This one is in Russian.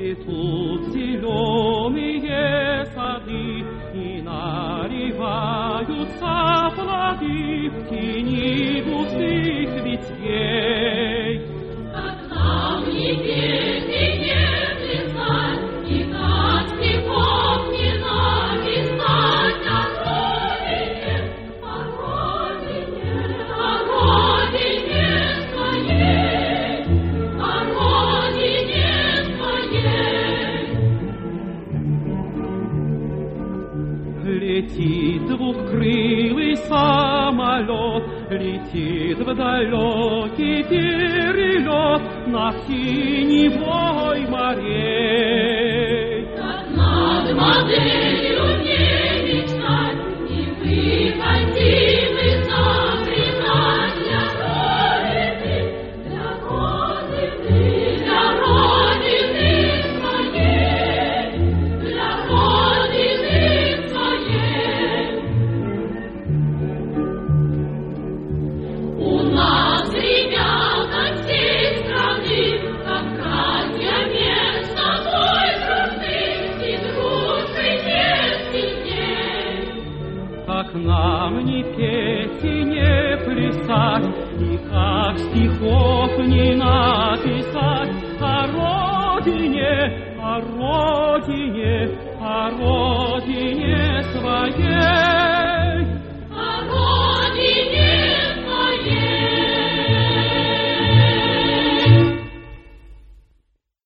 Цветут зеленые сады, и наливаются плоды в тени густых ветвей. Как нам не петь и не плясать, и так стихов не написать о родине, о родине, о родине своей, о родине своей. Летит двухкрылый самолет, летит в далекий перелет над синевой морей. Как над моделью не мечтать, и мы хотим изобретать для родины, для родины, для родины своей, для родины своей. У нас, ребята, всей страны, как братья между собой дружны, и дружбы нет сильней. Как нам не петь и не плясать, и как стихов не написать о родине, о родине, о родине своей.